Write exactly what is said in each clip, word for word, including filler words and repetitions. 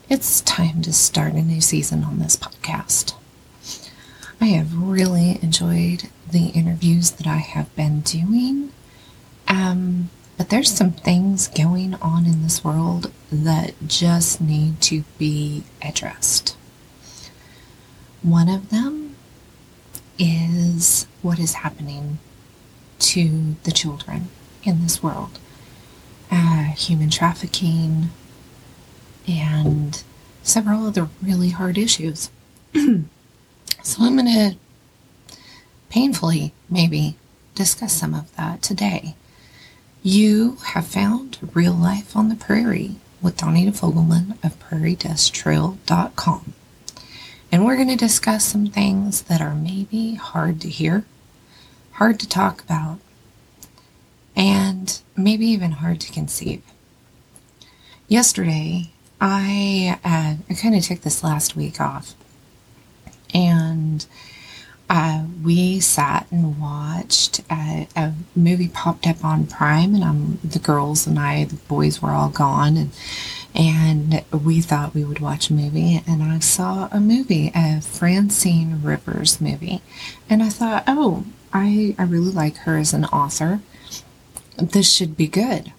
it's time to start a new season on this podcast. I have really enjoyed the interviews that I have been doing, um, but there's some things going on in this world that just need to be addressed. One of them is what is happening to the children in this world. Uh, human trafficking and several other really hard issues. So I'm going to painfully maybe discuss some of that today. You have found Real Life on the Prairie with Donita Fogelman of prairie dust trail dot com. And we're going to discuss some things that are maybe hard to hear, hard to talk about, and maybe even hard to conceive. Yesterday, I, uh, I kind of took this last week off, and uh, we sat and watched a, a movie popped up on Prime, and um, the girls and I, the boys were all gone, and and we thought we would watch a movie, and I saw a movie, a Francine Rivers movie, and I thought, oh, I, I really like her as an author. This should be good.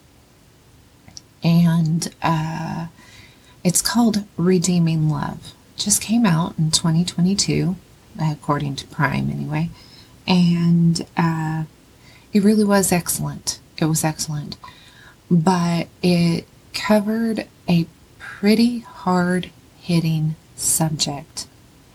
And uh, it's called Redeeming Love. Just came out in twenty twenty-two, according to Prime anyway. And uh, it really was excellent. It was excellent. But it covered a pretty hard-hitting subject.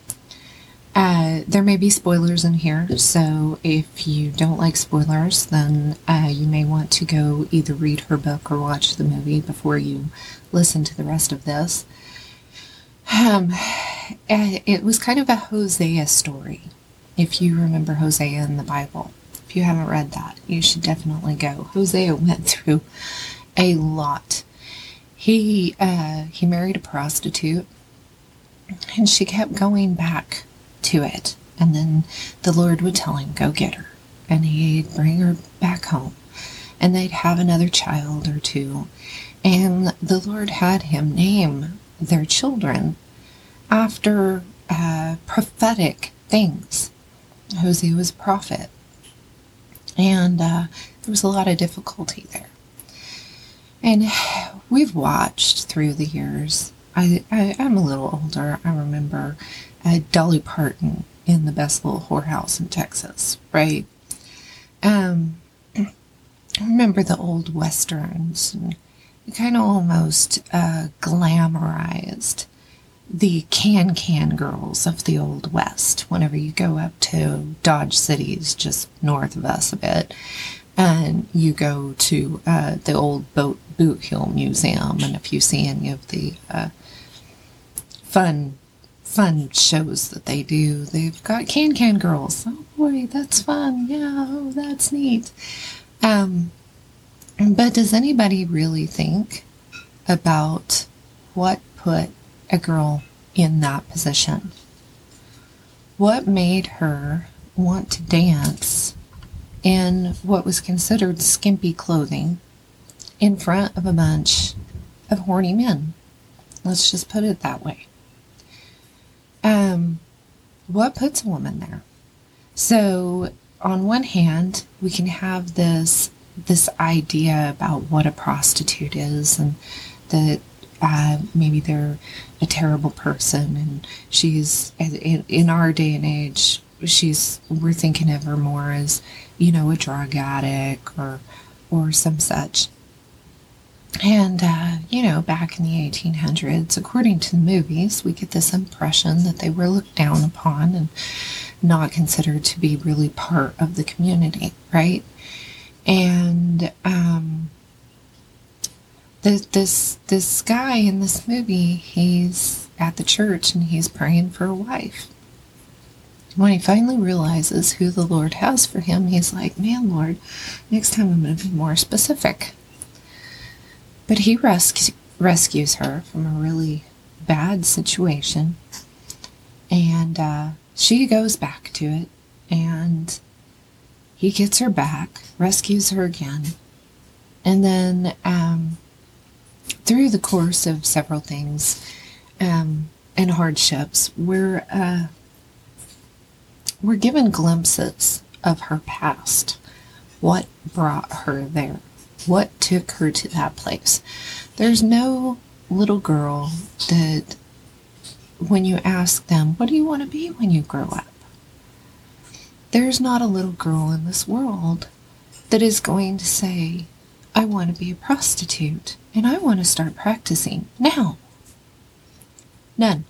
Uh, there may be spoilers in here, so if you don't like spoilers, then uh, you may want to go either read her book or watch the movie before you listen to the rest of this. Um, it was kind of a Hosea story, if you remember Hosea in the Bible. If you haven't read that, you should definitely go. Hosea went through a lot. He, uh, he married a prostitute, and she kept going back to it, and then the Lord would tell him, go get her, and he'd bring her back home, and they'd have another child or two, and the Lord had him name their children after uh, prophetic things. Hosea was a prophet, and uh, there was a lot of difficulty there, and we've watched through the years. I, I, I'm a little older. I remember uh, Dolly Parton in The Best Little Whorehouse in Texas, right? Um, I remember the old westerns, and it kind of almost uh, glamorized the can-can girls of the Old West. Whenever you go up to Dodge City's just north of us a bit, and you go to uh, the old Boat Boot Hill Museum, and if you see any of the uh, fun fun shows that they do, they've got can-can girls. Oh boy, that's fun. Yeah, oh, that's neat. Um, but does anybody really think about what put a girl in that position? What made her want to dance in what was considered skimpy clothing in front of a bunch of horny men? Let's just put it that way. Um, what puts a woman there? So, on one hand, we can have this this idea about what a prostitute is, and that uh, maybe they're a terrible person, and she's in, in our day and age, she's we're thinking of her more as, you know, a drug addict or or some such. And, uh, you know, back in the eighteen hundreds, according to the movies, we get this impression that they were looked down upon and not considered to be really part of the community, right? And um, the, this this guy in this movie, he's at the church and he's praying for a wife. When he finally realizes who the Lord has for him, he's like, man, Lord, next time I'm going to be more specific. But he res- rescues her from a really bad situation, and uh, she goes back to it, and he gets her back, rescues her again, and then um, through the course of several things, um, and hardships, we're, uh, we're given glimpses of her past. What brought her there? What took her to that place? There's no little girl that, when you ask them, what do you want to be when you grow up? There's not a little girl in this world that is going to say, I want to be a prostitute and I want to start practicing now. None.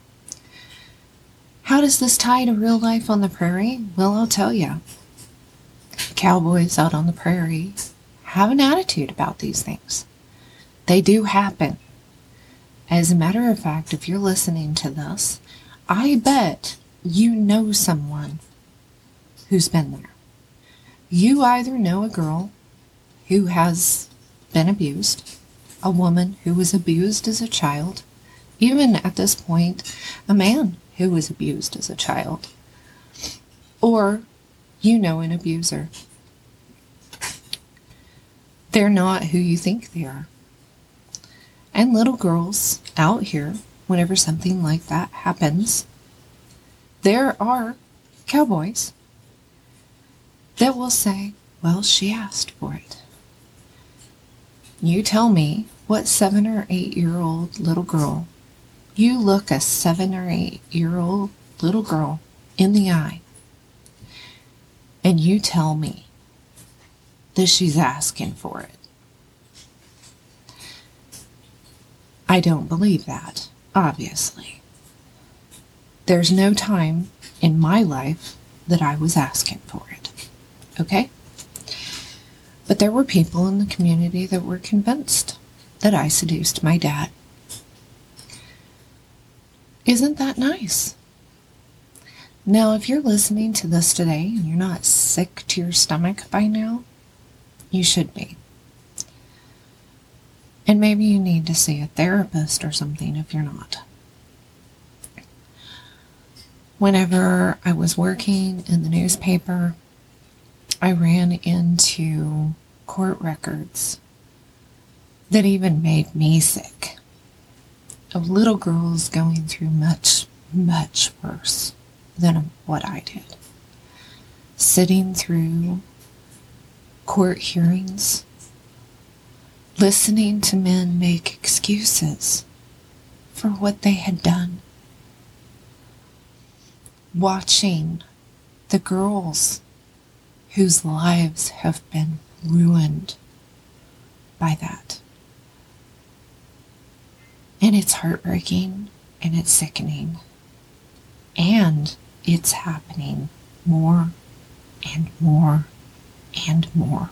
How does this tie to real life on the prairie? Well, I'll tell you. Cowboys out on the prairie have an attitude about these things. They do happen. As a matter of fact, if you're listening to this, I bet you know someone who's been there. You either know a girl who has been abused, a woman who was abused as a child, even at this point, a man who was abused as a child, or you know an abuser. They're not who you think they are. And little girls out here, whenever something like that happens, there are cowboys that will say, well, she asked for it. You tell me what seven or eight year old little girl, you look a seven or eight year old little girl in the eye, and you tell me that she's asking for it. I don't believe that, obviously. There's no time in my life that I was asking for it. Okay? But there were people in the community that were convinced that I seduced my dad. Isn't that nice? Now, if you're listening to this today and you're not sick to your stomach by now, you should be. And maybe you need to see a therapist or something if you're not. Whenever I was working in the newspaper, I ran into court records that even made me sick, of little girls going through much, much worse than what I did. Sitting through court hearings, listening to men make excuses for what they had done, watching the girls whose lives have been ruined by that. And it's heartbreaking and it's sickening. And it's happening more and more and more.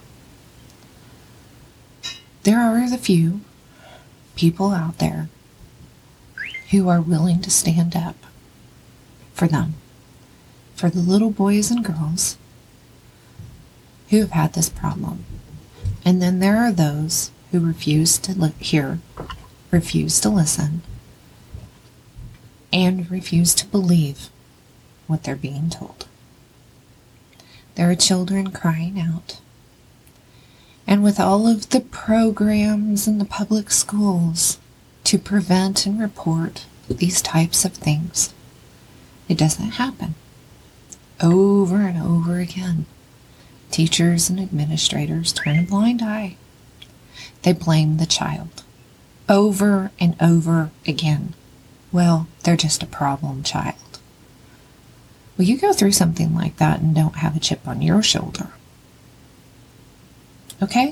There are the few people out there who are willing to stand up for them, for the little boys and girls who have had this problem. And then there are those who refuse to li- hear, refuse to listen, and refuse to believe what they're being told. There are children crying out. And with all of the programs in the public schools to prevent and report these types of things, it doesn't happen. Over and over again, teachers and administrators turn a blind eye. They blame the child. Over and over again. Well, they're just a problem child. Well, you go through something like that and don't have a chip on your shoulder. Okay?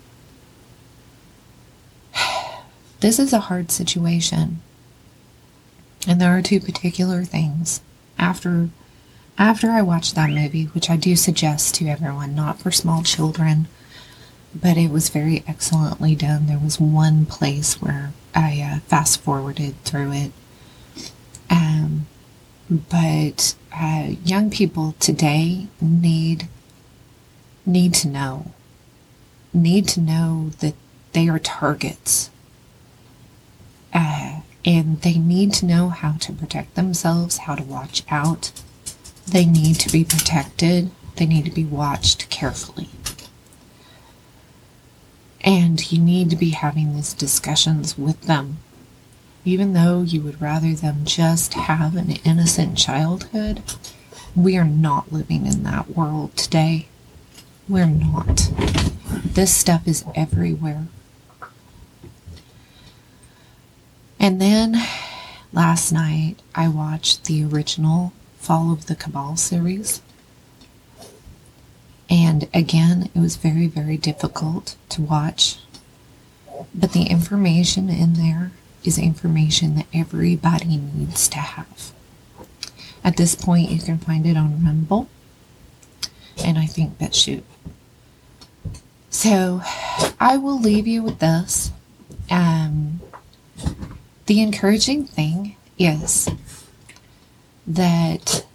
This is a hard situation. And there are two particular things. After after I watched that movie, which I do suggest to everyone, not for small children, but it was very excellently done. There was one place where I uh, fast forwarded through it. Um, but uh, young people today need need to know. need to know that they are targets. Uh, and they need to know how to protect themselves, how to watch out. They need to be protected. They need to be watched carefully. And you need to be having these discussions with them Even though you would rather them just have an innocent childhood, we are not living in that world today. We're not. This stuff is everywhere. And then last night, I watched the original Fall of the Cabal series. And again, it was very, very difficult to watch. But the information in there is information that everybody needs to have. At this point, you can find it on Rumble and I think BitChute. So I will leave you with this. Um, the encouraging thing is that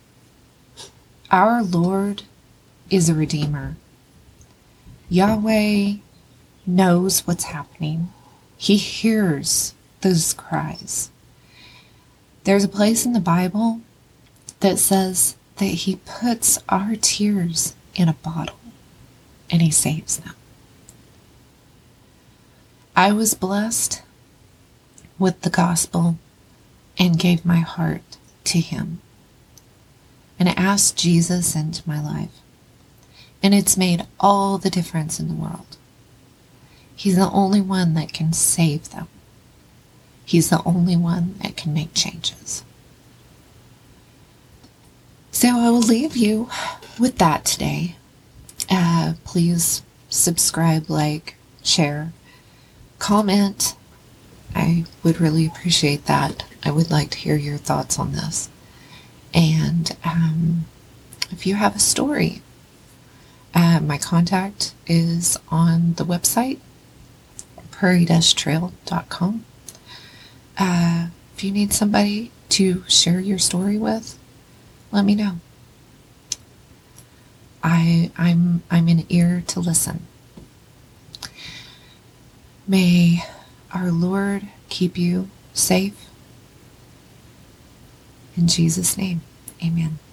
our Lord is a Redeemer. Yahweh knows what's happening. He hears those cries. There's a place in the Bible that says that He puts our tears in a bottle and He saves them. I was blessed with the gospel and gave my heart to Him and asked Jesus into my life. And it's made all the difference in the world. He's the only one that can save them. He's the only one that can make changes. So I will leave you with that today. Uh, please subscribe, like, share, comment. I would really appreciate that. I would like to hear your thoughts on this. And um, if you have a story, uh, my contact is on the website, prairie trail dot com. Uh, if you need somebody to share your story with, let me know. I, I'm, I'm an ear to listen. May our Lord keep you safe. In Jesus' name, amen.